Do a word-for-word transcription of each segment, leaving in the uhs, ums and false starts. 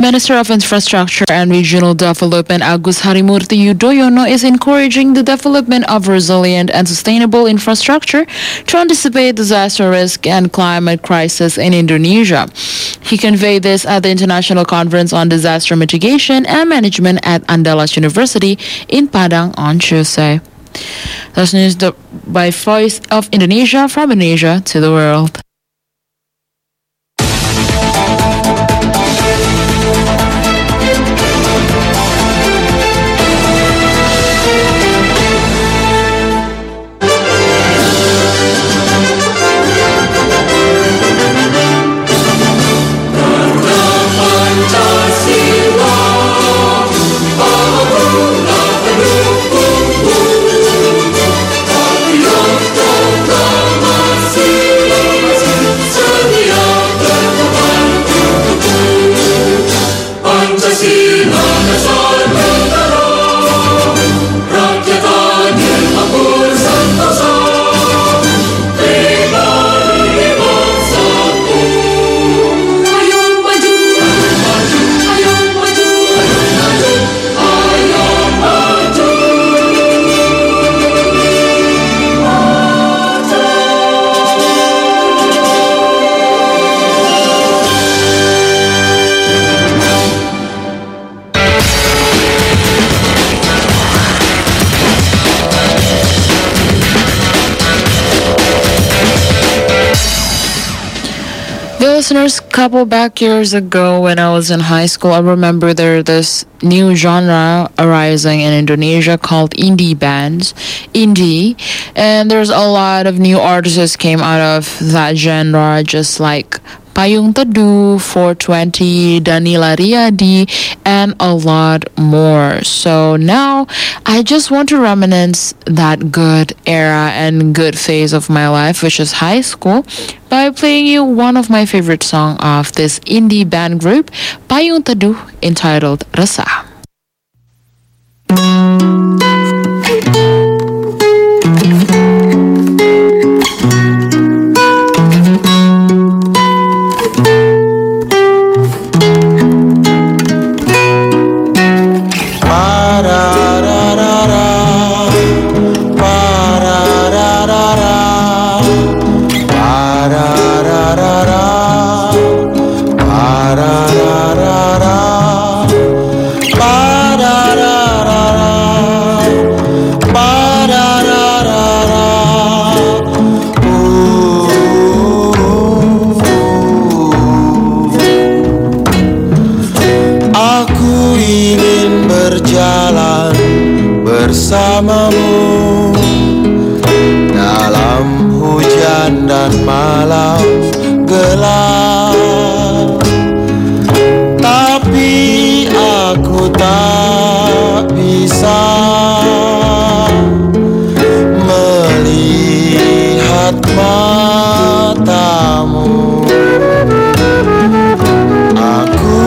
Minister of Infrastructure and Regional Development Agus Harimurti Yudhoyono is encouraging the development of resilient and sustainable infrastructure to anticipate disaster risk and climate crisis in Indonesia. He conveyed this at the International Conference on Disaster Mitigation and Management at Andalas University in Padang on Tuesday. That's news by Voice of Indonesia from Indonesia to the world. Listeners, couple back years ago when I was in high school, I remember there this new genre arising in Indonesia called indie bands, indie, and there's a lot of new artists came out of that genre, just like Payung Teduh, four twenty, Danila Riyadi, and a lot more. So now I just want to reminisce that good era and good phase of my life, which is high school, by playing you one of my favorite songs of this indie band group, Payung Teduh, entitled Resah. Bersamamu dalam hujan dan malam gelap, tapi aku tak bisa melihat matamu. Aku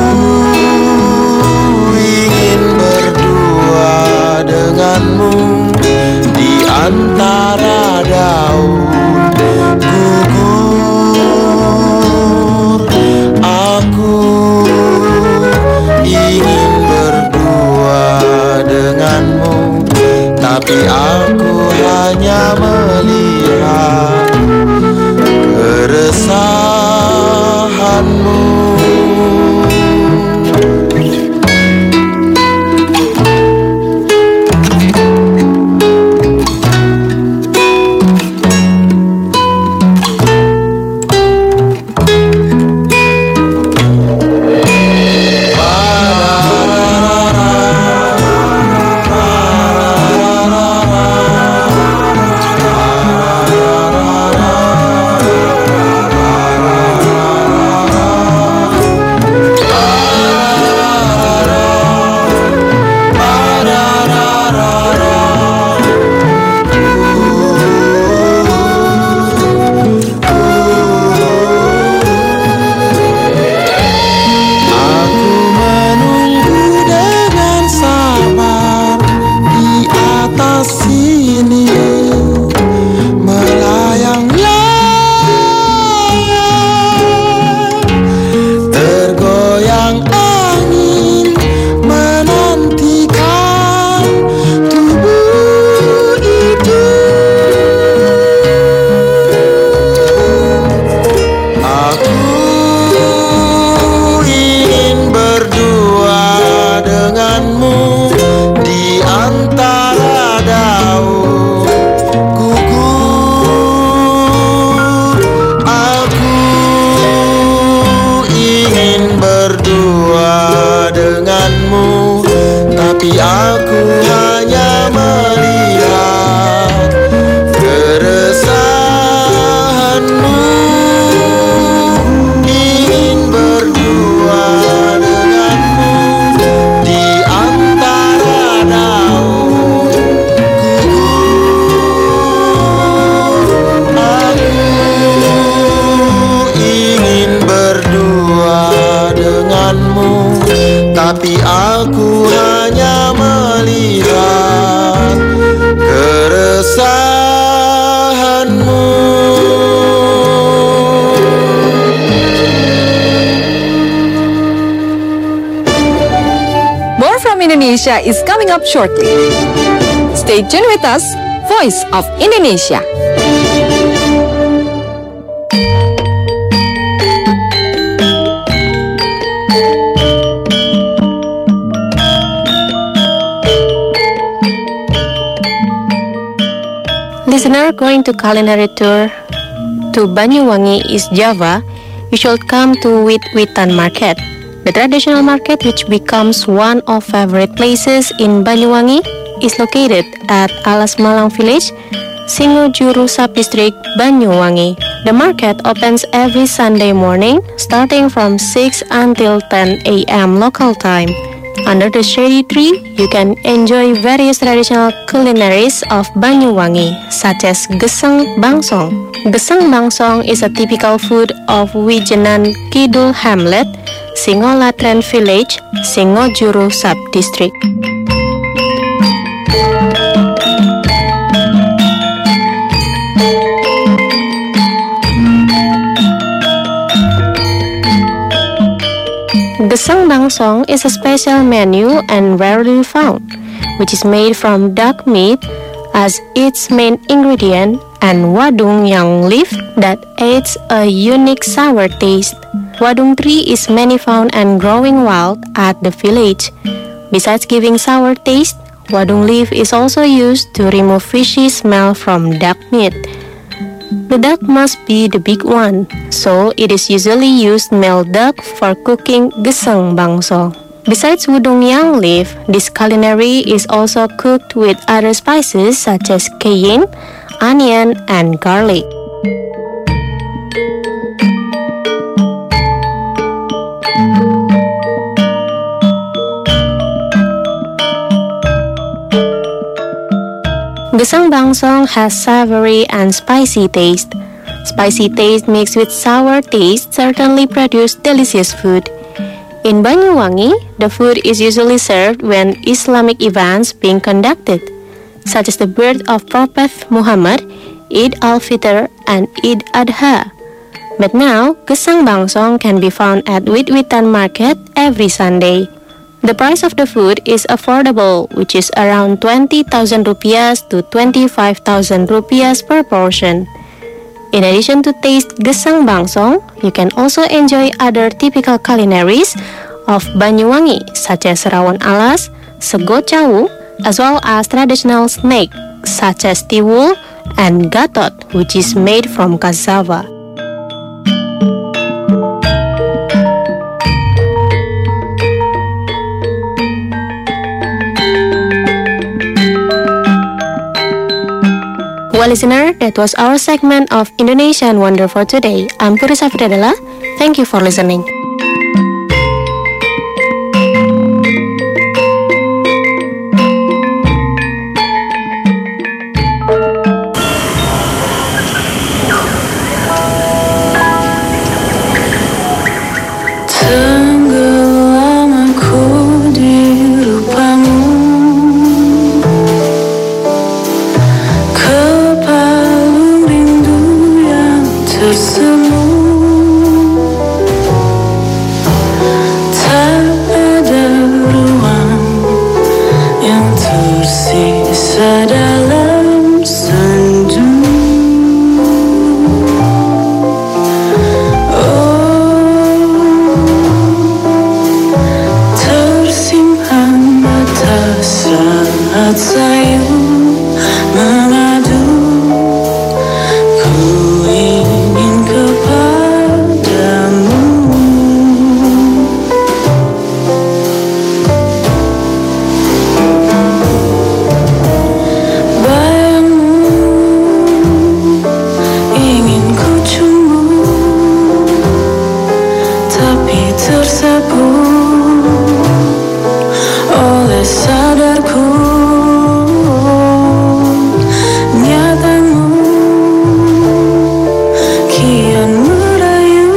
ingin berdua denganmu di antara daun gugur. Aku ingin berdua denganmu, tapi aku hanya melihat keresahanmu. berdua denganmu, tapi aku hanya melihat keresahanmu. Ingin berdua denganmu di antara daun gugur. Aku ingin berdua denganmu, tapi aku hanya melihat keresahanmu. More from Indonesia is coming up shortly. Stay tuned with us, Voice of Indonesia. Listener, going to culinary tour to Banyuwangi, East Java, you should come to Wit Witan Market. The traditional market, which becomes one of favorite places in Banyuwangi, is located at Alas Malang Village, Singojuru Subdistrict, Banyuwangi. The market opens every Sunday morning, starting from six until ten a m local time. Under the shady tree, you can enjoy various traditional culinaries of Banyuwangi, such as Gesang Bangsong. Gesang Bangsong is a typical food of Wijenan Kidul Hamlet, Singolatren Village, Singojuru Subdistrict. Gesang Bangsong is a special menu and rarely found, which is made from duck meat as its main ingredient and wadung yang leaf that adds a unique sour taste. Wadung tree is many found and growing wild at the village. Besides giving sour taste, wadung leaf is also used to remove fishy smell from duck meat. The duck must be the big one, so it is usually used male duck for cooking Gesang Bangsong. Besides wadung yang leaf, this culinary is also cooked with other spices such as cayenne, onion, and garlic. Gesang Bangsong has savory and spicy taste. Spicy taste mixed with sour taste certainly produce delicious food. In Banyuwangi, the food is usually served when Islamic events being conducted, such as the birth of Prophet Muhammad, Eid al-Fitr, and Eid Adha. But now, Gesang Bangsong can be found at Wit Witan Market every Sunday. The price of the food is affordable, which is around twenty thousand rupiahs to twenty-five thousand rupiahs per portion. In addition to taste Gesang Bangsong, you can also enjoy other typical culinaries of Banyuwangi, such as rawon alas, sego cawu, as well as traditional snack such as tiwul and gatot, which is made from cassava. Well, listener, that was our segment of Indonesian Wonder for today. I'm Purisa Fidadela. Thank you for listening. tapi tersapu oleh sadarku. Nyatamu kian merayu,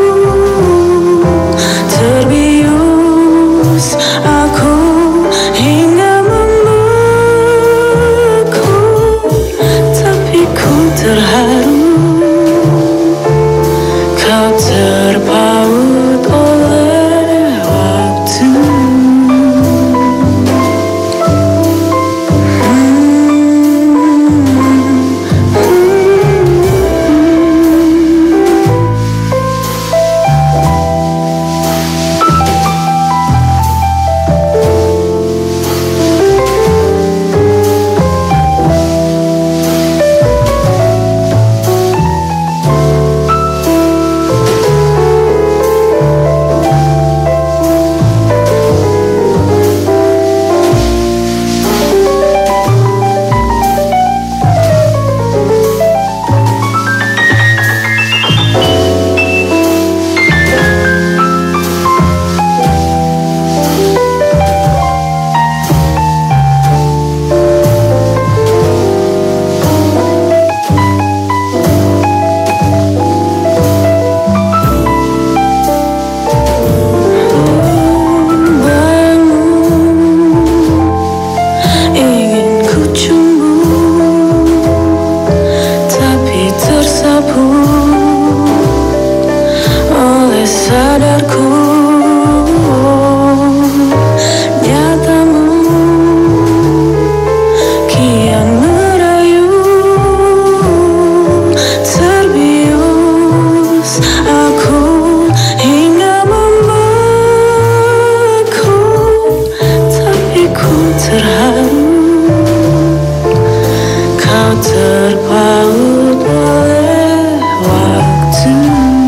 terbius aku hingga membeku, tapi ku terharu. Kau terpaut oleh waktu. Sadarku, nyatamu kian merayu, terbius aku hingga membeku, tapi ku terharu. Kau terpaut oleh waktu.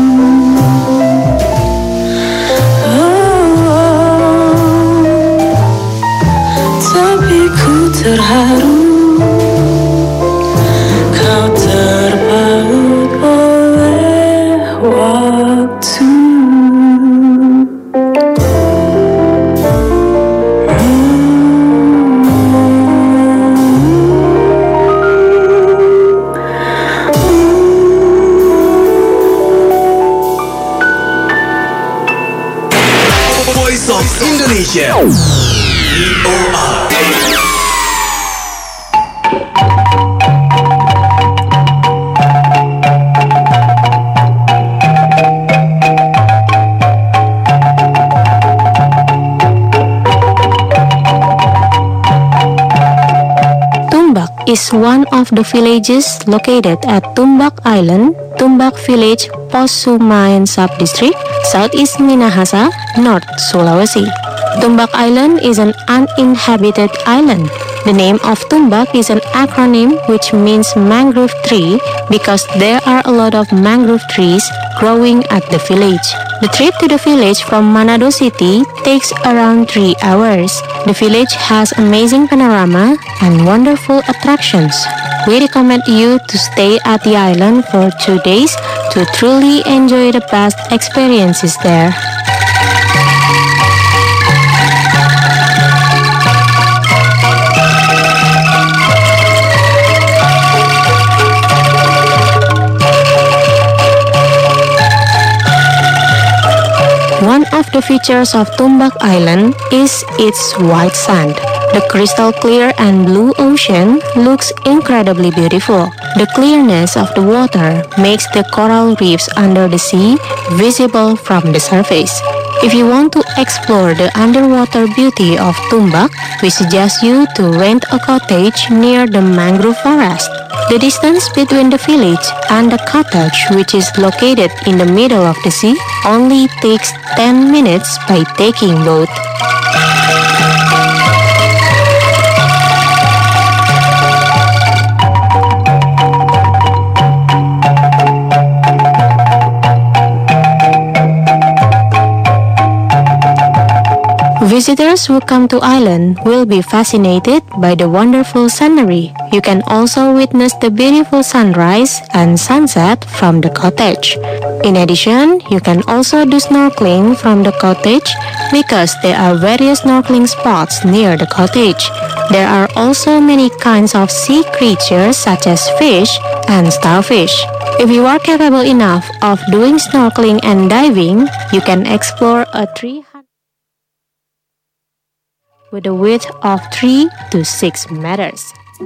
Terharu, kau terpaut oleh waktu. Voice of Indonesia. V O R. Is one of the villages located at Tumbak Island, Tumbak Village, Posumayan Sub-District, Southeast Minahasa, North Sulawesi. Tumbak Island is an uninhabited island. The name of Tumbak is an acronym which means mangrove tree because there are a lot of mangrove trees growing at the village. The trip to the village from Manado City takes around three hours. The village has amazing panorama and wonderful attractions. We recommend you to stay at the island for two days to truly enjoy the best experiences there. One of the features of Tumbak Island is its white sand. The crystal clear and blue ocean looks incredibly beautiful. The clearness of the water makes the coral reefs under the sea visible from the surface. If you want to explore the underwater beauty of Tumbak, we suggest you to rent a cottage near the mangrove forest. The distance between the village and the cottage, which is located in the middle of the sea, only takes ten minutes by taking boat. Visitors who come to island will be fascinated by the wonderful scenery. You can also witness the beautiful sunrise and sunset from the cottage. In addition, you can also do snorkeling from the cottage because there are various snorkeling spots near the cottage. There are also many kinds of sea creatures such as fish and starfish. If you are capable enough of doing snorkeling and diving, you can explore a three hundred with a width of three to six meters.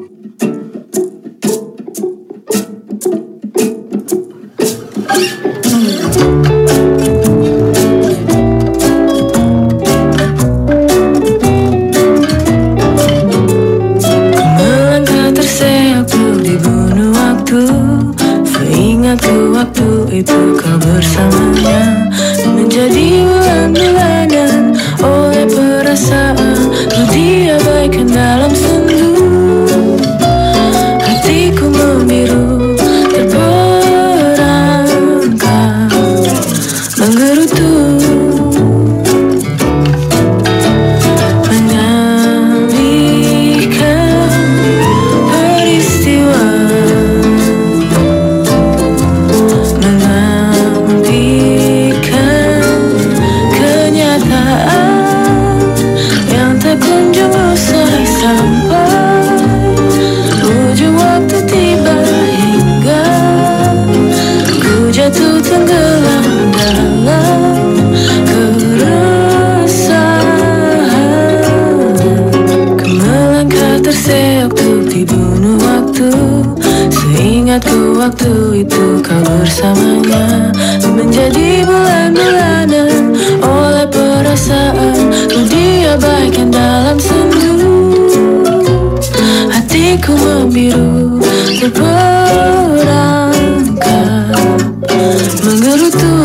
Melangkah terseok di bunuh waktu, seingatku waktu itu kau bersamanya, menjadi bulan-bulanan oleh perasaan ku diabaikan dalam sendu. Hatiku membiru terperangkap menggerutu, mengalihkan peristiwa, mengampikan kenyataan yang tak kunjung usai sampai ujung waktu tiba, hingga ku jatuh tenggelam dalam keresahan. Ku melangkah terseok tuk dibunuh waktu, seingatku waktu itu kau bersamanya, menjadi bulan-bulanan oleh perasaan ku diabaikan dalam sendu. Hatiku membiru terperangkap menggerutu.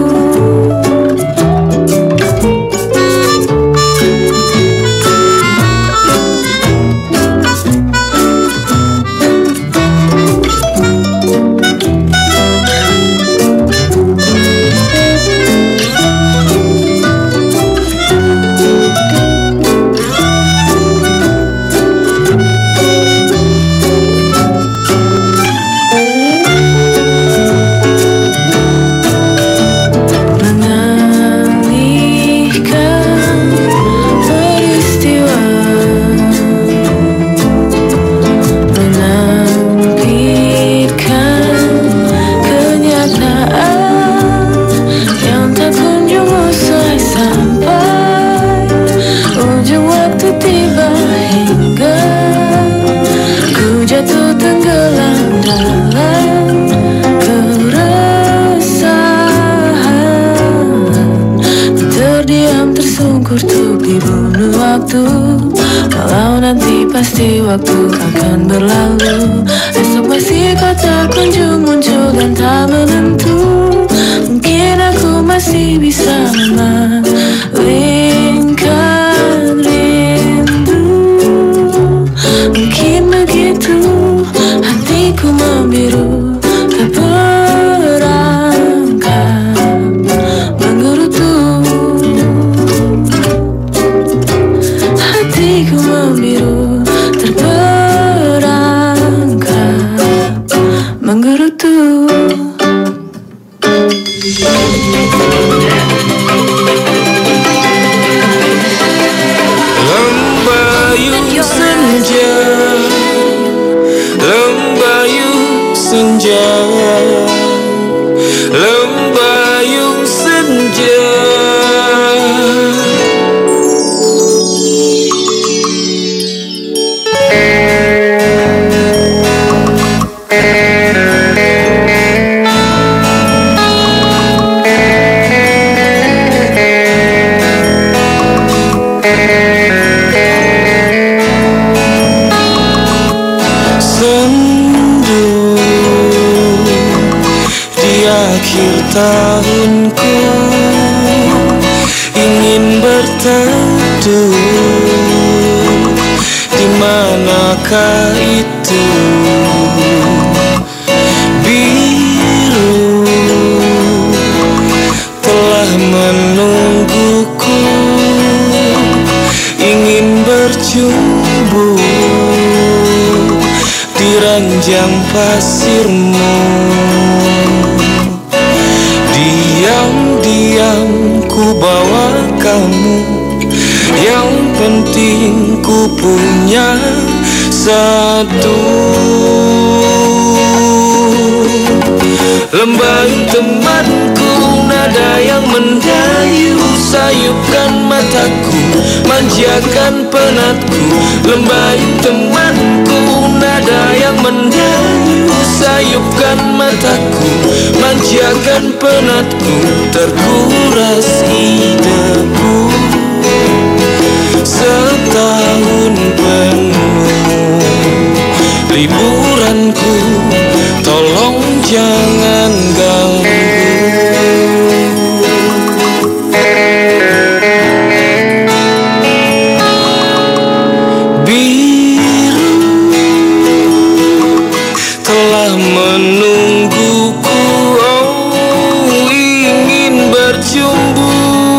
Walau nanti pasti waktu akan berlalu, esok masih kau tak kunjung muncul dan tak menentu. Mungkin aku masih bisa memalingkan rindu. Mungkin begitu hatiku membiru terperangkap menggerutu. Hatiku membiru terperangkap menggerutu. Lembayung senja, lembayung senja, lembayung senja. Sendu di akhir tahunku, ingin berteduh. Di manakah itu biru telah menungguku. pasirmu. Diam-diam ku bawa kamu, yang penting ku punya satu. Lembayung temanku, nada yang mendayu, sayupkan mataku, manjakan penatku. Lembayung temanku, nada yang mendayu, sayupkan mataku, manjakan penatku. Terkuras ideku setahun penuh, liburanku tolong jangan ganggu. Biru telah menungguku, oh ingin berjumpa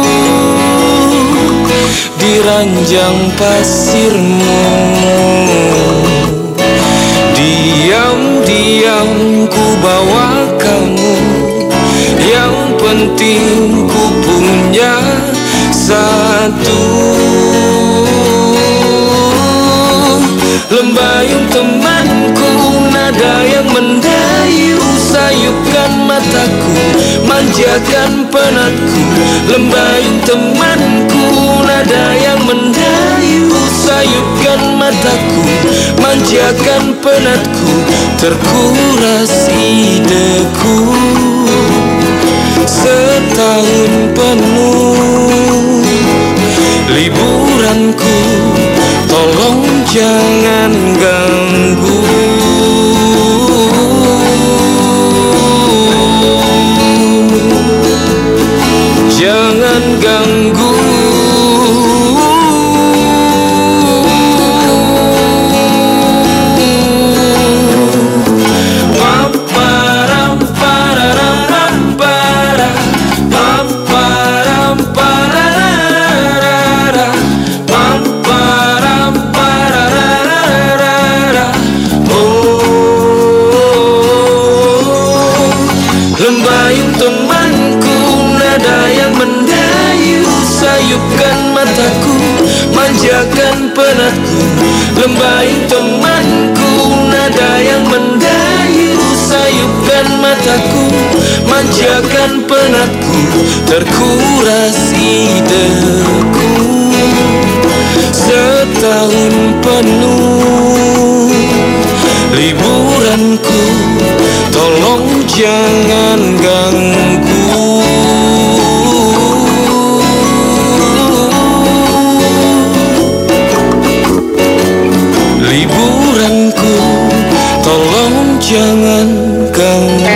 di ranjang pasirmu. Diam-diam ku bawa kamu, yang penting ku punya satu. Lembayung temanku, nada yang mendayu, sayupkan mataku, manjakan penatku. Lembayung temanku, nada yang mendayu, sayupkan mataku, manjakan penatku. Terkuras ideku setahun penuh, liburanku tolong jangan ganggu. Jangan ganggu. Lembayung temanku, nada yang mendayu, sayupkan mataku, manjakan penatku. Lembayung temanku, nada yang mendayu, sayupkan mataku, manjakan penatku. Terkuras ideku setahun penuh, liburanku tolong jangan ganggu. Liburanku tolong jangan ganggu.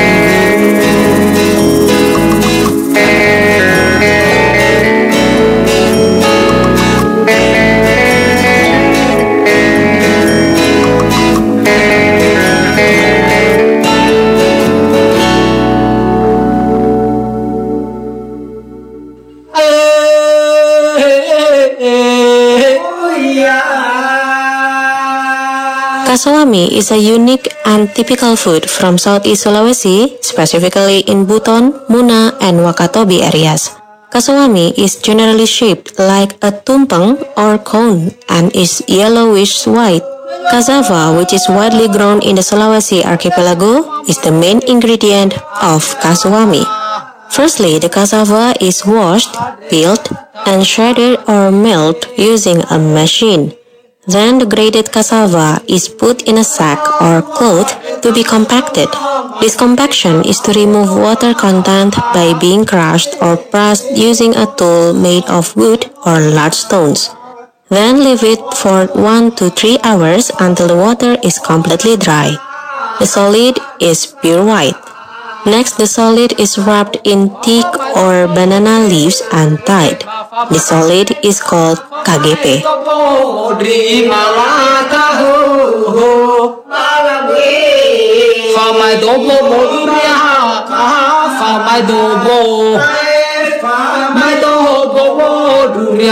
Kasawami is a unique and typical food from Southeast Sulawesi, specifically in Buton, Muna, and Wakatobi areas. Kasawami is generally shaped like a tumpeng or cone and is yellowish-white. Cassava, which is widely grown in the Sulawesi archipelago, is the main ingredient of kasawami. Firstly, the cassava is washed, peeled, and shredded or milled using a machine. Then the grated cassava is put in a sack or cloth to be compacted. This compaction is to remove water content by being crushed or pressed using a tool made of wood or large stones. Then leave it for one to three hours until the water is completely dry. The solid is pure white. Next, the solid is wrapped in teak or banana leaves and tied. The solid is called K G P.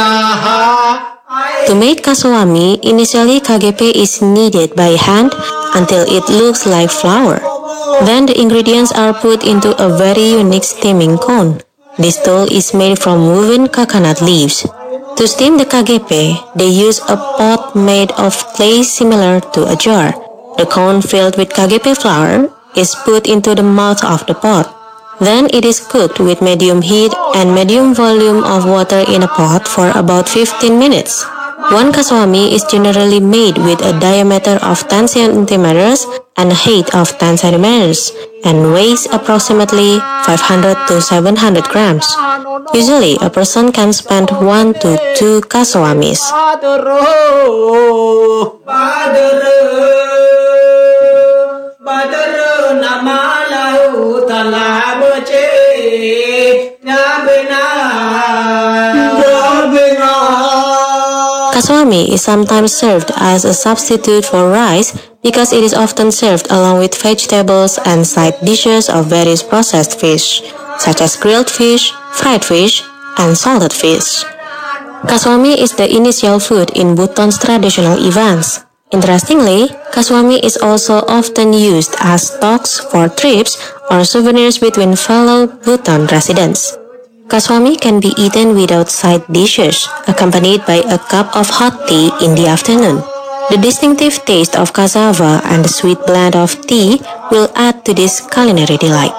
To make kasawami, initially K G P is kneaded by hand until it looks like flour. Then the ingredients are put into a very unique steaming cone. This dough is made from woven coconut leaves. To steam the kagepe, they use a pot made of clay similar to a jar. The cone filled with kagepe flour is put into the mouth of the pot. Then it is cooked with medium heat and medium volume of water in a pot for about fifteen minutes. One kaswami is generally made with a diameter of ten centimeters and a height of ten centimeters and weighs approximately five hundred to seven hundred grams. Usually, a person can spend one to two kaswamis. Kaswami is sometimes served as a substitute for rice because it is often served along with vegetables and side dishes of various processed fish, such as grilled fish, fried fish, and salted fish. Kaswami is the initial food in Buton's traditional events. Interestingly, kaswami is also often used as stocks for trips or souvenirs between fellow Buton residents. Kaswami can be eaten without side dishes, accompanied by a cup of hot tea in the afternoon. The distinctive taste of cassava and the sweet blend of tea will add to this culinary delight.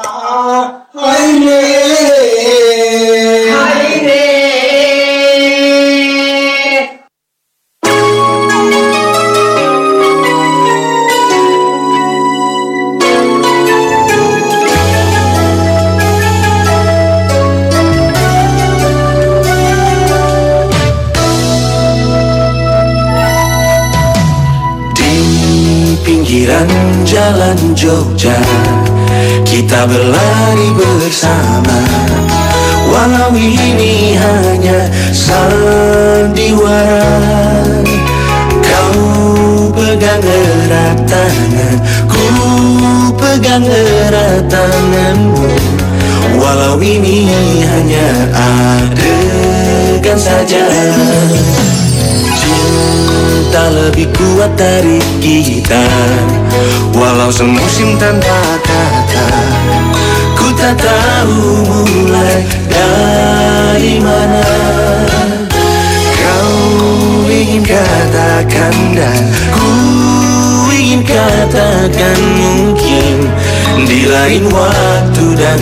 Pinggiran jalan Jogja, kita berlari bersama. Walau ini hanya sandiwara, kau pegang erat tangan, ku pegang erat tanganmu. Walau ini hanya adegan saja, cinta lebih kuat dari kita. Walau semusim tanpa kata, ku tak tahu mulai dari mana. Kau ingin katakan dan ku ingin katakan, mungkin di lain waktu dan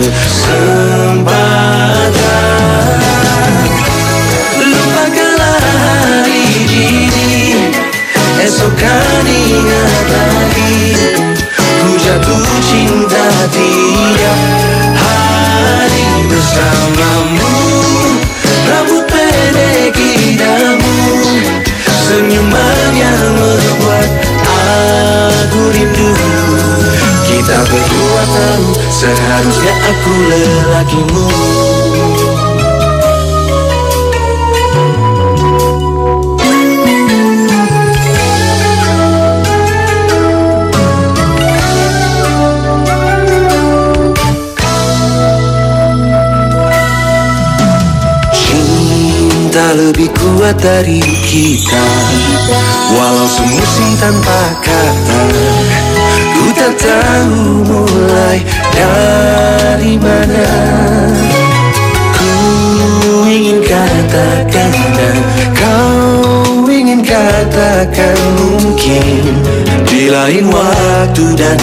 kesempatan. Lupakanlah hari ini, esok kan ingat lagi. Ku jatuh cinta tiap hari bersamamu. Rambut pendek idamu, senyuman yang membuat aku rindu. Kita berdua tahu seharusnya aku lelakimu. Cinta lebih kuat dari kita, walau semusim tanpa kata. Ku tak tahu mulai dari mana. Ku ingin katakan dan kau ingin katakan, mungkin di lain waktu dan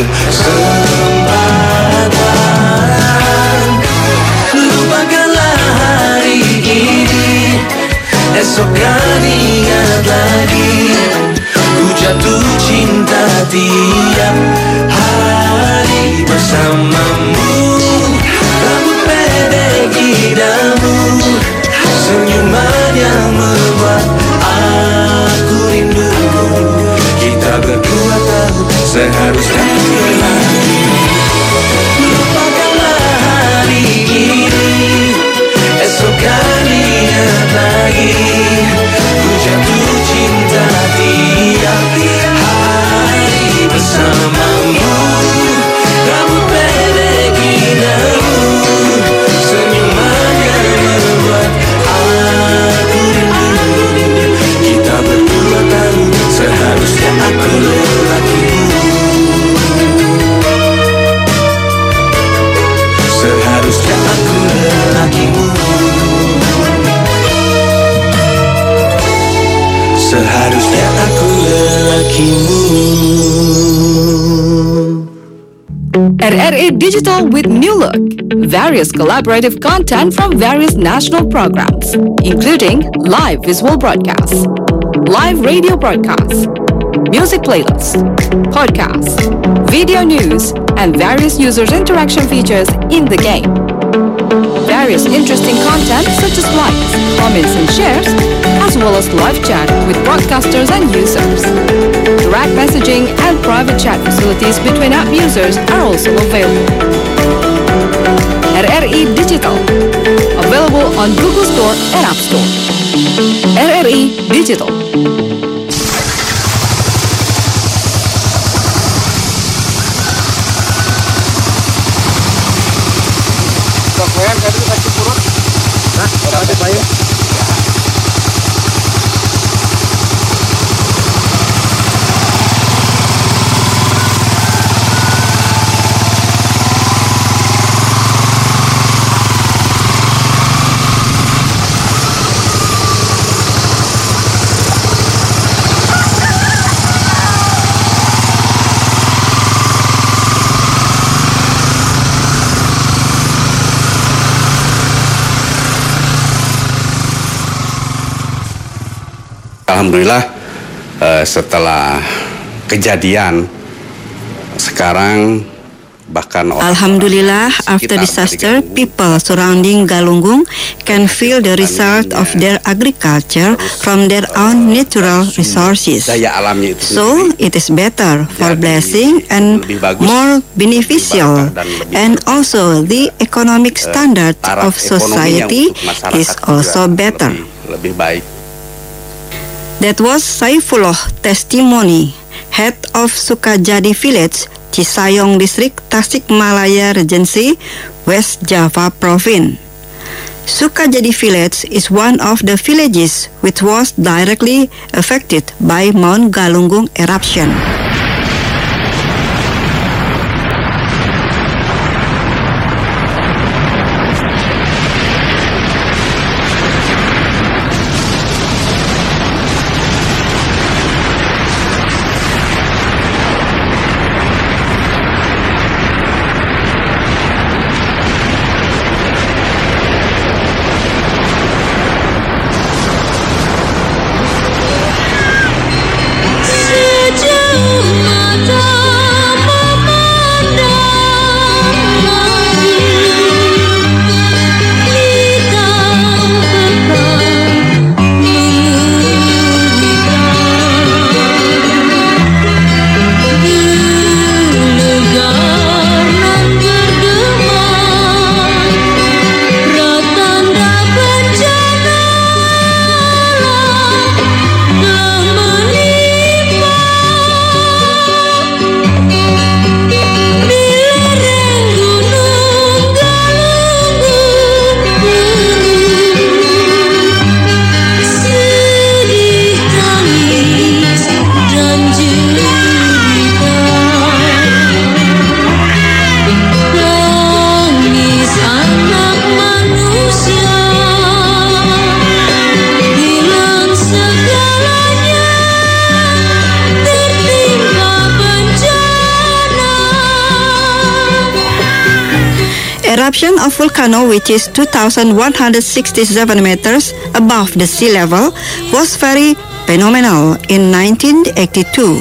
kesempatan. Lupakanlah hari ini, esok kan ingat lagi. Ku jatuh cinta tiap hari bersamamu. Rambut pendek idamu, senyuman yang membuat aku rindu. Kita berdua tahu seharusnya berlari. Lupakanlah hari ini, esok kan ingat lagi. Ku jatuh cinta tiap hari bersamamu. Rambut pendek kakimu. R R A Digital with new look. Various collaborative content from various national programs, including live visual broadcasts, live radio broadcasts, music playlists, podcasts, video news, and various users interaction features in the game. Various interesting content such as likes, comments, and shares, as well as live chat with broadcasters and users. Direct messaging and private chat facilities between app users are also available. R R I Digital, available on Google Store and App Store. R R I Digital. Alhamdulillah eh, setelah kejadian sekarang bahkan orang Alhamdulillah, after disaster, people surrounding Galunggung can feel the result of their agriculture from their own natural resources. daya alamnya itu So, it is better for blessing and more beneficial, and also the economic standard of society is also better. lebih, lebih baik. That was Saifullah testimony, head of Sukajadi village, Cisayong district, Tasikmalaya Regency, West Java province. Sukajadi village is one of the villages which was directly affected by Mount Galunggung eruption. Eruption of volcano, which is two thousand one hundred sixty-seven meters above the sea level, was very phenomenal in nineteen eighty-two.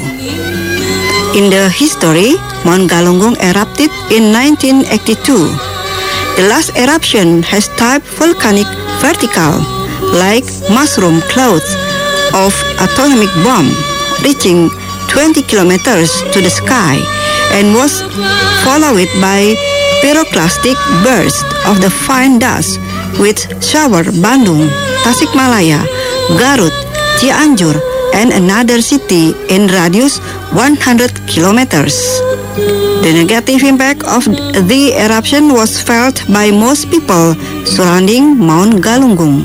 In the history, Mount Galunggung erupted in nineteen eighty-two. The last eruption has type volcanic vertical, like mushroom clouds of atomic bomb, reaching twenty kilometers to the sky, and was followed by pyroclastic burst of the fine dust which showered Bandung, Tasikmalaya, Garut, Cianjur, and another city in radius one hundred kilometers. The negative impact of the eruption was felt by most people surrounding Mount Galunggung.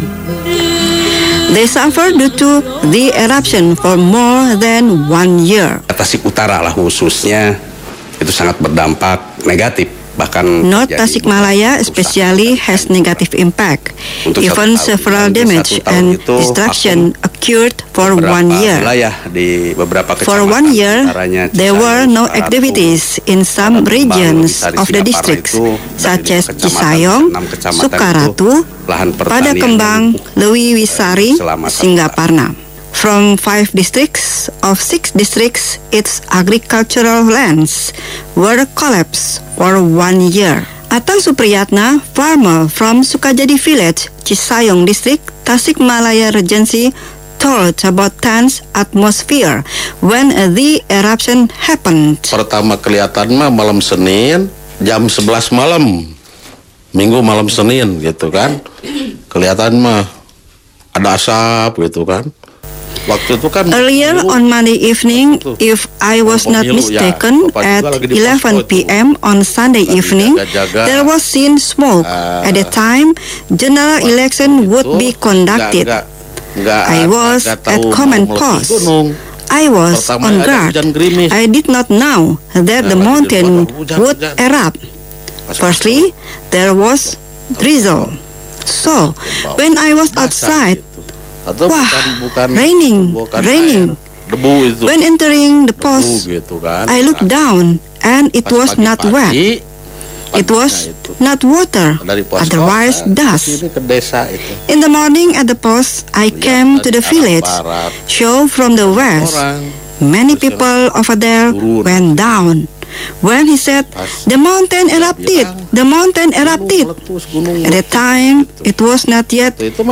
They suffered due to the eruption for more than one year. Tasik Utara lah khususnya itu sangat berdampak negatif bahkan North terjadi Tasikmalaya beberapa especially perusahaan has negative impact. Untuk satu Even tahun. several Dan di damage satu tahun and itu destruction occurred for beberapa one year. wilayah di beberapa kecamatan, For one year, antaranya there Cisayong, were no Sukaratu, activities in some Tumbang, regions Lebih Sari, of the Singaparna districts, itu, such dari as kecamatan, Cisayong, enam kecamatan Sukaratu, itu, lahan pertanian Padakembang, yang lumpuh Lewi Wisari, selama satu Singaparna. From five districts of six districts, its agricultural lands were collapsed for one year. Atang Supriyatna, farmer from Sukajadi village, Cisayong district, Tasikmalaya Regency, told about tense atmosphere when the eruption happened. Pertama kelihatan mah malam Senin jam sebelas malam, Minggu malam Senin gitu kan, kelihatan mah ada asap gitu kan. Waktu itu kan Earlier on Monday evening, if I was not mistaken, at eleven p m on Sunday evening, there was seen smoke. At the time, general election would be conducted. I was at command post. I was on guard. I did not know that the mountain would erupt. Firstly, there was drizzle. So, when I was outside, wah, raining, raining. When entering the post, I looked down and it was not wet. It was not water, otherwise dust. In the morning at the post, I came to the village, show from the west. Many people over there went down. When he said, the mountain erupted, the mountain erupted. At the time, it was not yet.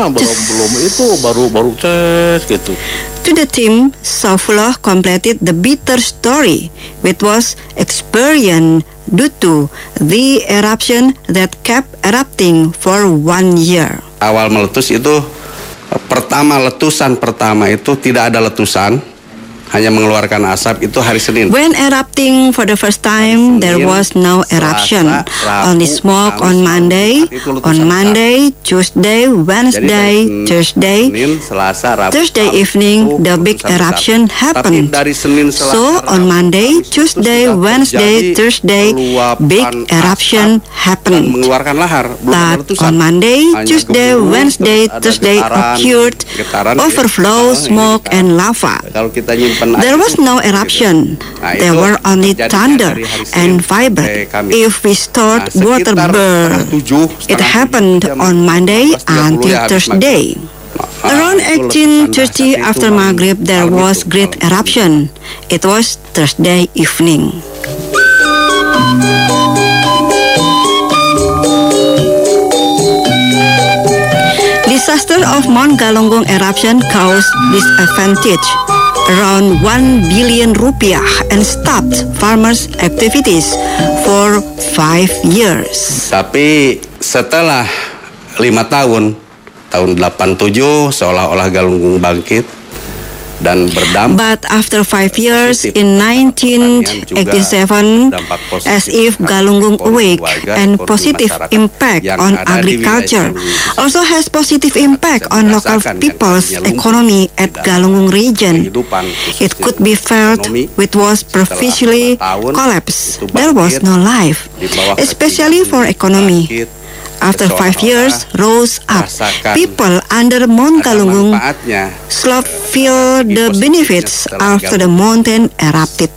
To the team, Saifullah completed the bitter story, which was experienced due to the eruption that kept erupting for one year. Awal meletus itu, pertama letusan pertama itu tidak ada letusan, hanya mengeluarkan asap, itu hari Senin. When erupting for the first time, there was no eruption, only smoke on Monday, on Monday, Tuesday, Wednesday, Thursday. Thursday evening, the big eruption happened. So on Monday, Tuesday, Wednesday, Thursday, big eruption happened. But on Monday, Tuesday, Wednesday, Thursday occurred overflow, smoke, and lava. There was no eruption. There were only thunder and vibrate. If we stored water burn, it happened on Monday until Thursday. Around eighteen thirty after Maghrib, there was great eruption. It was Thursday evening. Disaster of Mount Galunggung eruption caused disadvantage around one billion rupiah and stopped farmers' activities for five years. Tapi setelah lima tahun, tahun delapan puluh tujuh seolah-olah Galunggung bangkit dan berdampak. But after five years in nineteen eighty-seven, as if Galunggung awake and positive impact on agriculture, also has positive impact on local people's economy at Galunggung region. It could be felt it was previously collapsed. There was no life, especially for economy. After five years, rose up. People under Mount Galunggung slowly feel the benefits after the mountain erupted.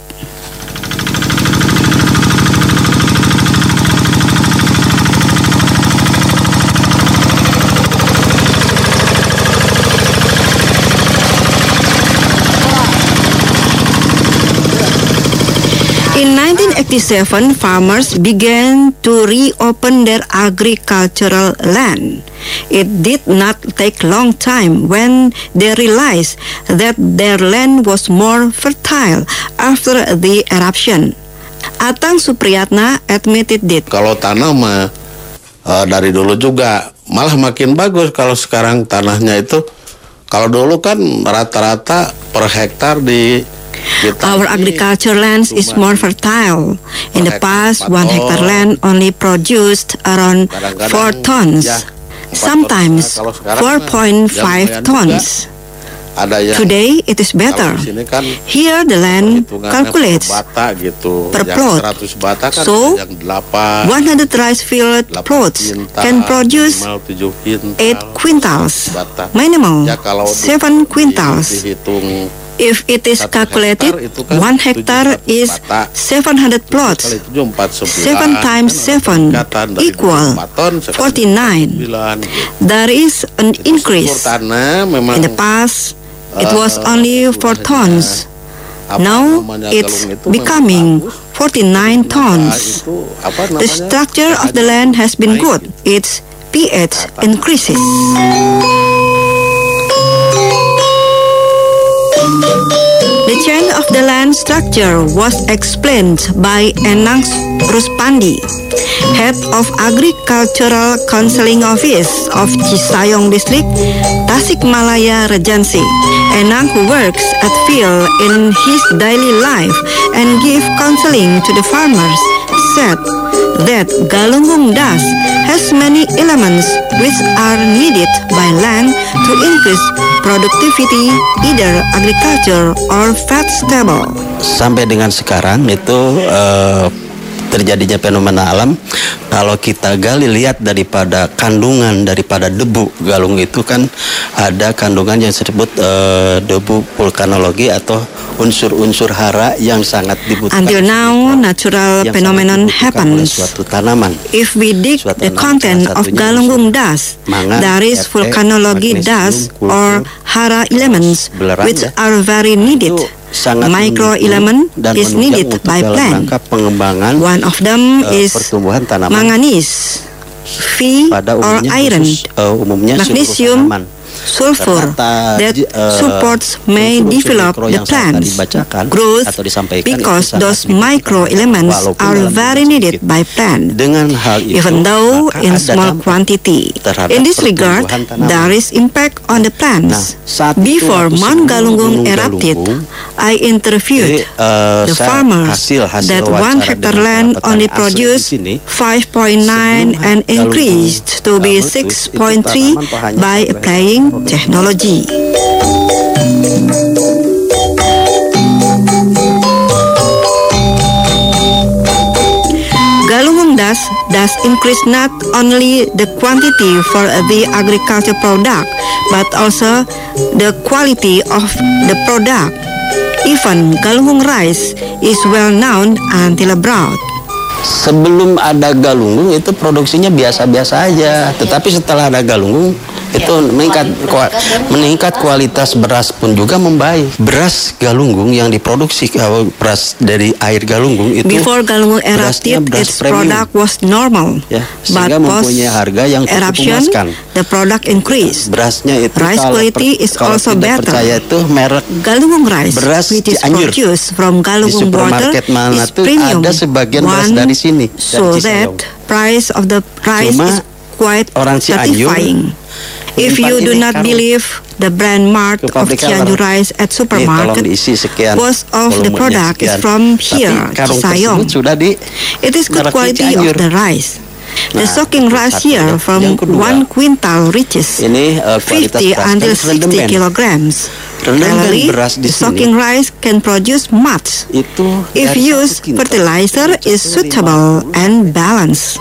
In nineteen eighty-seven, farmers began to reopen their agricultural land. It did not take long time when they realized that their land was more fertile after the eruption. Atang Supriyatna admitted it. Kalau tanah mah uh, dari dulu juga malah makin bagus. Kalau sekarang tanahnya itu, kalau dulu kan rata-rata per hektar di Our agriculture lands is more fertile. In the past, one hectare land only produced around four tons, sometimes four point five tons. Ada yang Today it is better. kalau di sini kan Here the land hitungannya calculates per bata gitu. per Yang plot. seratus bata kan So, ada yang delapan. one hundred rice field delapan plots kintal, can produce minimal tujuh kintal, eight quintals, bata. minimal Ya kalau di- seven di- quintals. dihitung If it is satu calculated, hektar itu kan one hectare tujuh ratus is bata. seven hundred plots. kali tujuh, empat puluh sembilan. Seven times Kan ada seven peningkatan dari equal dua puluh empat ton, sekarang forty-nine. sembilan, gitu. There is an Struktur increase. tanah memang In the past, it was eh, only four jumlahnya, tons. apa Now namanya, it's galung itu becoming memang bagus. forty-nine Maka tons. itu, apa The namanya, structure of the pH-nya land has been naik good. gitu. Its pH increases. The change of the land structure was explained by Enang Ruspandi, head of Agricultural Counseling Office of Cisayong District, Tasikmalaya Regency. Enang, who works at field in his daily life and give counseling to the farmers, said that Galunggung Das has many elements which are needed by land to increase productivity, either agriculture or vegetable. Sampai dengan sekarang itu eh, terjadinya fenomena alam. Kalau kita gali lihat daripada kandungan daripada debu galung itu kan ada kandungan yang disebut eh, debu vulkanologi atau unsur-unsur hara yang sangat dibutuhkan. Until now, natural yang phenomenon sangat dibutuhkan oleh happens. suatu tanaman. If we dig Suatu the tanaman, content salah of satunya Galunggung dust, mangan, there is Fe, volcanology magnesium, dust kultur, or hara elements belerang, which ya. are very needed. Itu sangat Micro mendukung element dan is menunjang needed untuk by dalam plant. rangka pengembangan One of them eh, is pertumbuhan tanaman manganese, Fe pada or umumnya iron, khusus, eh, umumnya seluruh magnesium, tanaman. sulfur Karena that tadi, eh, supports may unsur-unsur develop mikro the yang saya plants tadi bacakan growth atau disampaikan because itu sangat those dibutuhkan. micro elements Walaupun are dalam very jumlah needed sedikit. by plant. Dengan hal itu, Even though maka in ada small dampak quantity. terhadap In this regard, pertumbuhan tanaman. there is impact on the Nah, plants. saat itu Before waktu Mount sebelum Galunggung Gunung erupted, Galunggung, I interviewed Jadi, eh, the saya farmers hasil, hasil that wawancara one hectare dengan land para only petani asli di produced sini, five point nine sebelum and Galunggung increased to be meletus, six itu point three tanaman hanya by satu applying technology. Galunggung dust does increase not only the quantity for the agriculture product, but also the quality of the product. Even Galunggung rice is well known until abroad. sebelum ada Galunggung itu produksinya biasa-biasa aja, tetapi setelah ada Galunggung itu meningkat kua- meningkat kualitas beras pun juga membaik. Beras Galunggung yang diproduksi kalau beras dari air Galunggung itu Before Galunggung berasnya erupted, beras its premium. product was normal, Ya, but sehingga post mempunyai harga yang cukup eruption, memuaskan. the product increased. Berasnya itu Rice kalau quality per- is kalau also tidak better. percaya itu merek Galunggung rice, beras which is Cianjur. produced from di Galunggung water, supermarket mana is tuh premium. ada sebagian beras One, dari sini, dari so that Cisayong. price of the rice Cuma is quite orang Cianjur satisfying. If menyimpan you do ini not karung believe the brand mark ke of pabrik Cianjur cover. rice at Nih, tolong supermarket, diisi sekian, most of the volumenya product is sekian. from Tapi here, karung Cisayong. tersebut sudah di It is good mereknya quality Cianjur. of the rice. The Nah, soaking itu rice satu here ya. from Yang kedua, one quintal reaches ini uh, kualitas fifty beras until kan sixty rendemen. kilograms. Rendemen Generally, beras di the sini soaking rice can produce much itu if dari satu used kintal fertilizer itu is lima suitable and balanced.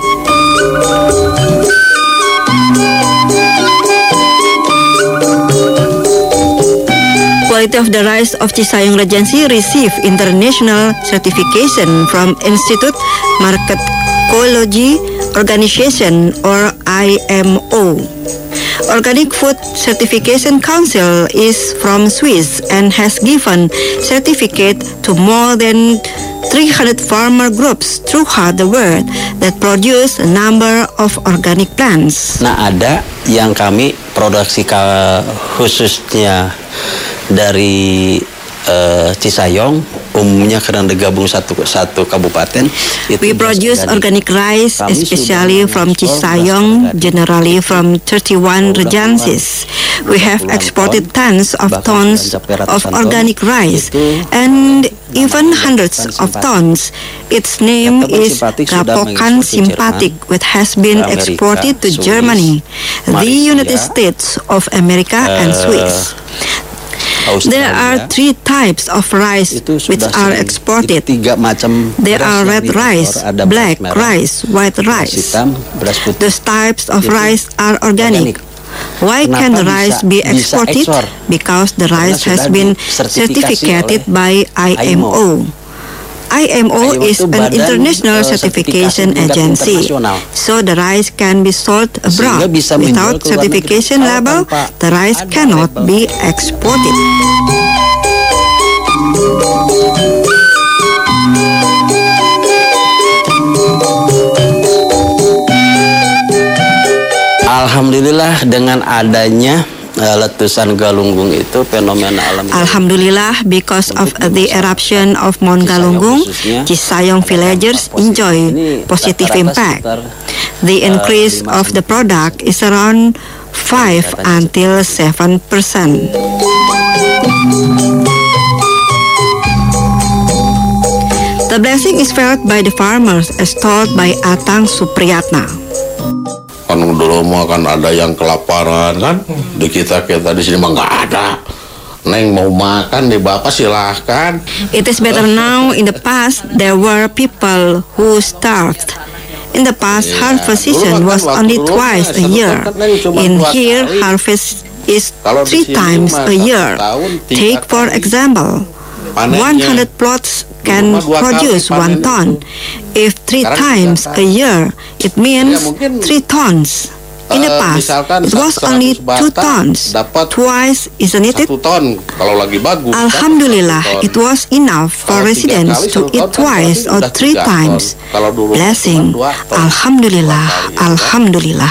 Quality of the rice of Cisayong Regency received international certification from Institute Marketology Organization or I M O. Organic Food Certification Council is from Swiss and has given certificate to more than three hundred farmer groups throughout the world that produce a number of organic plants. Nah, ada yang kami produksi ka- khususnya dari eh, Cisayong, umumnya karena digabung satu satu kabupaten. Itu We beras produce organic rice, Kami especially sudah from mengekspor beras Cisayong, organik. generally from thirty-one Udah regencies. We have puluhan exported ton, tons of bahkan tons sudah mencapai of ratusan ton. organic rice Itu and even namanya hundreds Gapokan of Simpatik. tons. Its name Gapokan is Simpatik sudah Gapokan mengekspor ke Simpatik, Jerman, which has been ke Amerika, exported to Swiss, Germany, the Malaysia, United States of America, and eh, Swiss. Australia. There are three types of rice Itu which sudah are sering. exported. Itu tiga macam There beras are yang red diekspor. rice, Ada black beras merah, rice, white beras rice. hitam, beras putih. Those types of Itu rice are organic. organic. Why Kenapa can the bisa- rice be bisa exported? ekspor? Because the Karena rice has sudah been disertifikasi certificated oleh by I M O. I M O I M O is itu an badan, international eh, certification sertifikasi tingkat agency, internasional. so the rice can be sold abroad. Sehingga bisa menjual Without ke luar certification negeri. Kalau label, tanpa the rice ada cannot label. be exported. Alhamdulillah dengan adanya uh, letusan Galunggung itu fenomena alam. Alhamdulillah, because of the eruption of Mount Galunggung, Cisayong villagers enjoy positive impact. The increase of the product is around five until seven percent. The blessing is felt by the farmers as told by Atang Supriyatna. Kan dulu mah kan ada yang kelaparan kan, di kita kita di sini mah nggak ada. Neng mau makan di bapak silahkan. It is better now. In the past, there were people who starved. In the past, Iya, harvest dulu season kan was waktu only dulu twice mah a year. sebentar kan cuma In dua here, kali. harvest is Kalau di three sini times mah a satu year. tahun tiga Take for kali. example, Panennya. one hundred plots can Dulu mah dua kali produce one panen ton. If three Sekarang times tiga a kali. year, it means Ya, mungkin, three tons. In the eh, past, misalkan it was seratus only two batang tons. dapat Twice, isn't it? satu ton kalau lagi bagus. kan Alhamdulillah, satu ton. it was enough for Kalau tiga residents kali to satu eat ton, kan twice berarti or udah three tiga ton. times. Kalau dulu Blessing. cuma dua ton. Alhamdulillah, Dua kali, ya kan? Alhamdulillah.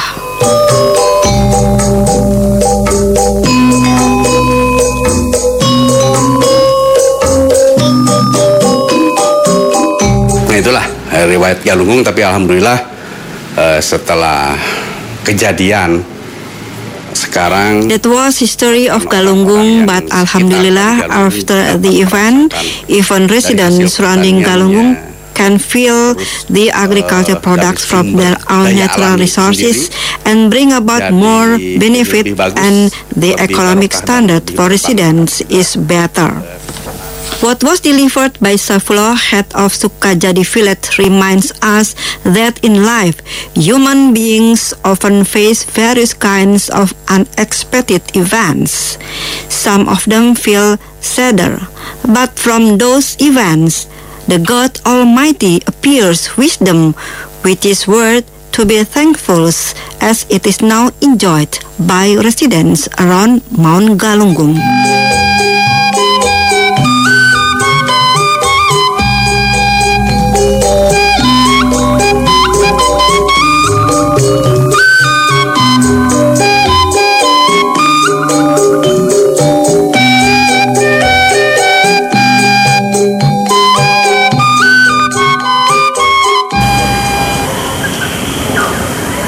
Nah itulah eh, riwayat Galunggung, tapi alhamdulillah eh, setelah kejadian sekarang That was history of Galunggung, but Alhamdulillah, after the event, even residents surrounding Galunggung can feel the agriculture products from their own natural resources and bring about more benefit, and the economic standard for residents is better. What was delivered by Saifullah, head of Sukajadi village, reminds us that in life, human beings often face various kinds of unexpected events. Some of them feel sadder, but from those events, the God Almighty appears wisdom, which is worth to be thankful, as it is now enjoyed by residents around Mount Galunggung.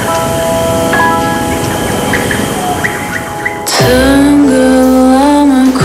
Tenggelam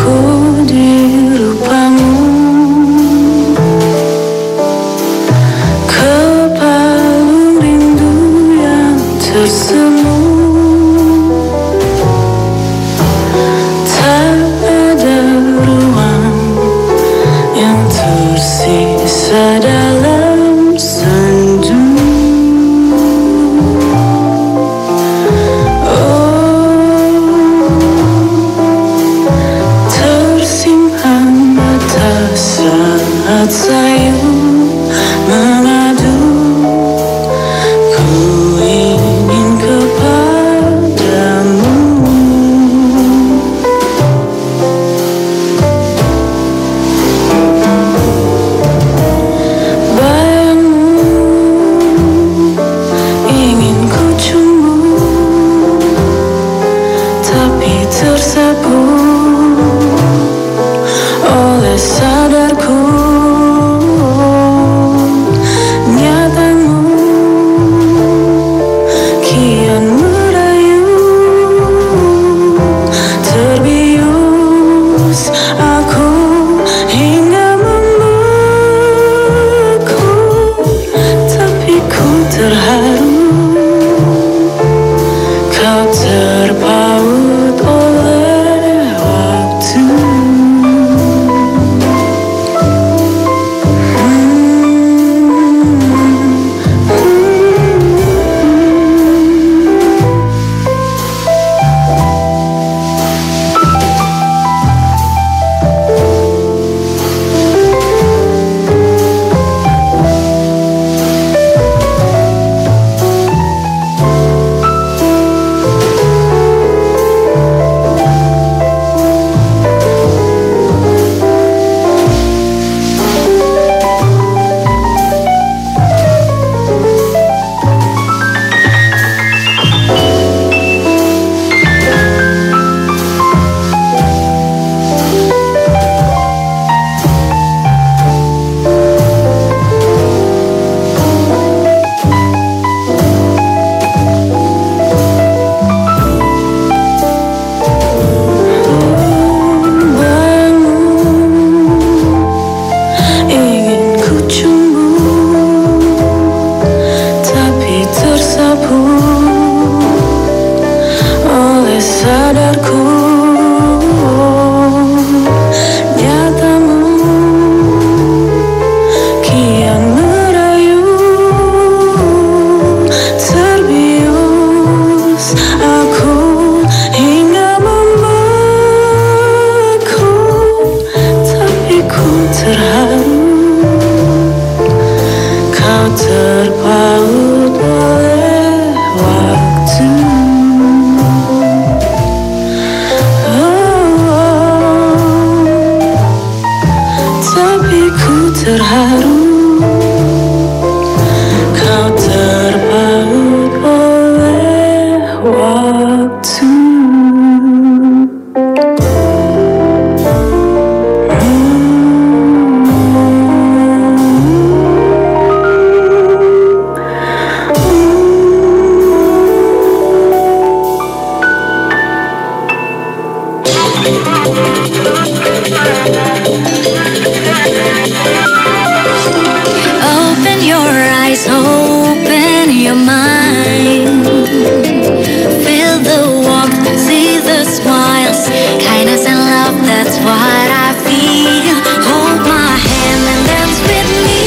Open your eyes, open your mind. Feel the warmth, see the smiles, kindness and love, that's what I feel. Hold my hand and dance with me.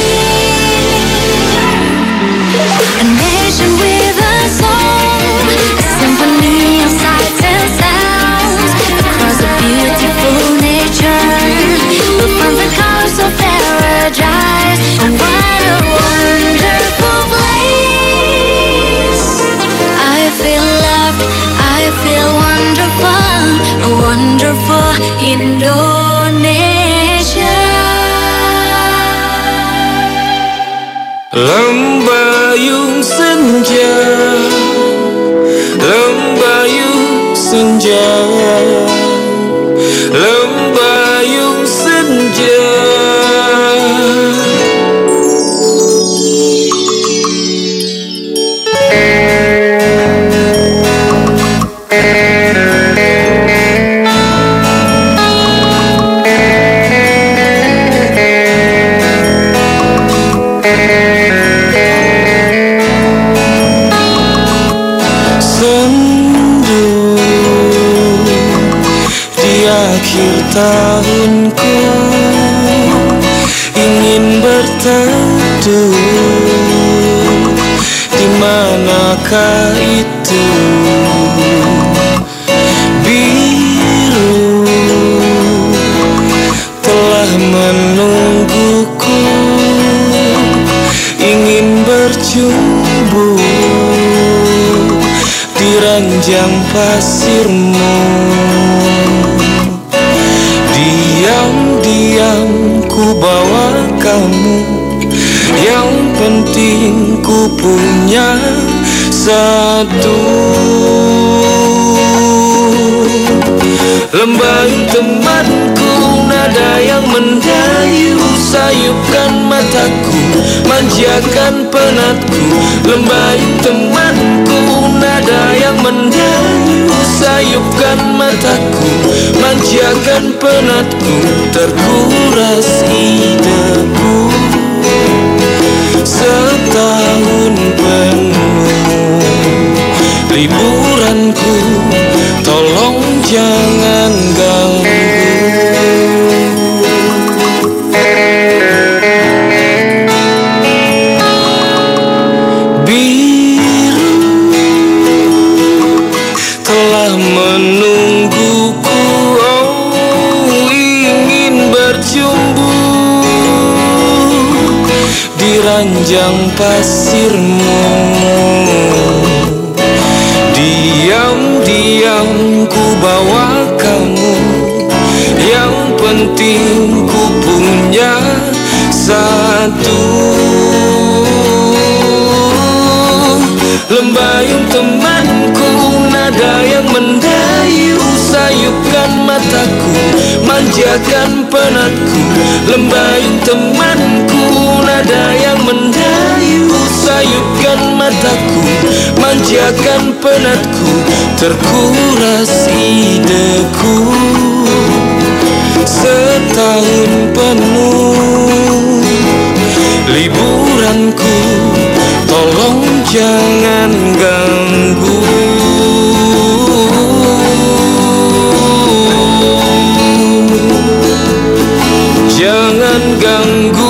A nation with a song, a symphony of sights and sounds. Across a beautiful nature, we'll find the colors of paradise. And what a wonderful place. I feel loved, I feel wonderful, a wonderful Indonesia. Lembayung senja, lembayung senja, lembayung senja. Sendu di akhir tahunku, ingin berteduh. Di manakah itu? Biru telah menungguku, ingin berjumbu di ranjang pasirmu. Diam-diam ku bawa kamu, yang penting ku punya satu. Lembayung temanku, nada yang mendayu, sayupkan mataku, manjakan penatku. Lembayung temanku, nada yang mendayu, sayupkan mataku, manjakan penatku. Terkuras ideku setahun penuh, liburanku tolong jangan ganggu. Biru telah menungguku, oh ingin berjumbu di ranjang pasirmu. Diam-diam ku bawa kamu, yang penting ku punya satu. Lembayung temanku, nada yang mendayu, sayupkan mataku, manjakan penatku. Lembayung temanku, nada yang mendayu, sayupkan mataku, manjakan penatku. Terkuras ideku setahun penuh, liburanku tolong jangan ganggu. Jangan ganggu.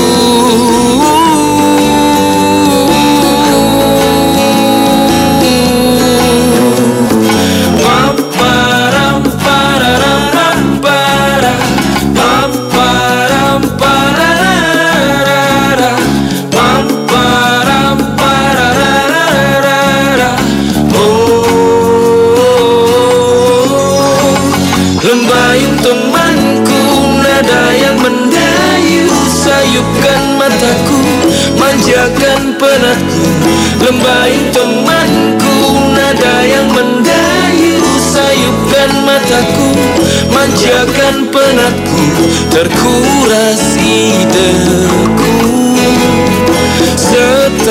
Lembayung temanku, nada yang mendayu, sayupkan mataku, manjakan penatku. Lembayung temanku, nada yang mendayu, sayupkan mataku, manjakan penatku. Terkuras ideku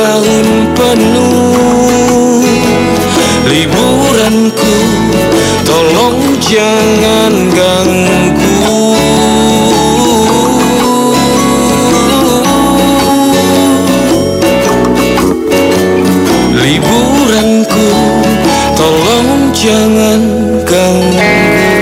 setahun penuh, liburanku tolong jangan ganggu. Liburanku tolong jangan ganggu.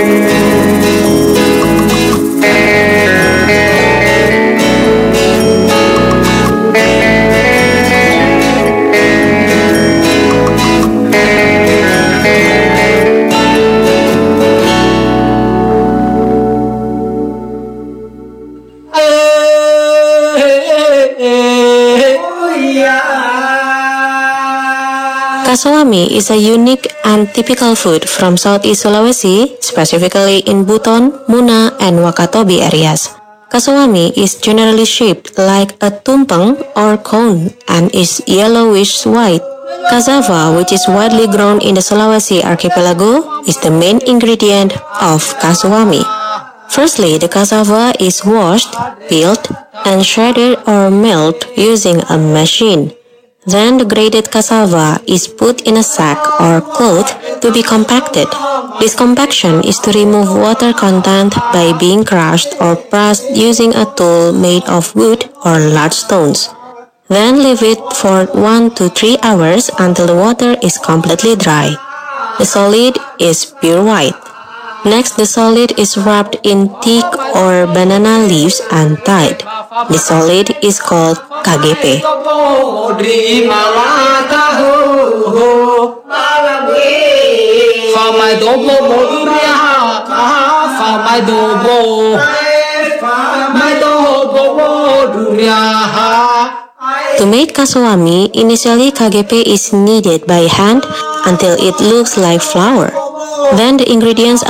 Kasawami is a unique and typical food from Southeast Sulawesi, specifically in Buton, Muna, and Wakatobi areas. Kasawami is generally shaped like a tumpeng or cone and is yellowish white. Cassava, which is widely grown in the Sulawesi archipelago, is the main ingredient of kasawami. Firstly, the cassava is washed, peeled, and shredded or milled using a machine. Then the grated cassava is put in a sack or cloth to be compacted. This compaction is to remove water content by being crushed or pressed using a tool made of wood or large stones. Then leave it for one to three hours until the water is completely dry. The solid is pure white. Next, the solid is wrapped in thick or banana leaves and tied. The solid is called K G P. To make kasawami, initially K G P is kneaded by hand until it looks like flour. Then the ingredients